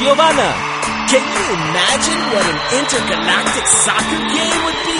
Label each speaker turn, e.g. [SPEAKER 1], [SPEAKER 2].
[SPEAKER 1] Giovanna.
[SPEAKER 2] Can you imagine what an intergalactic soccer game would be?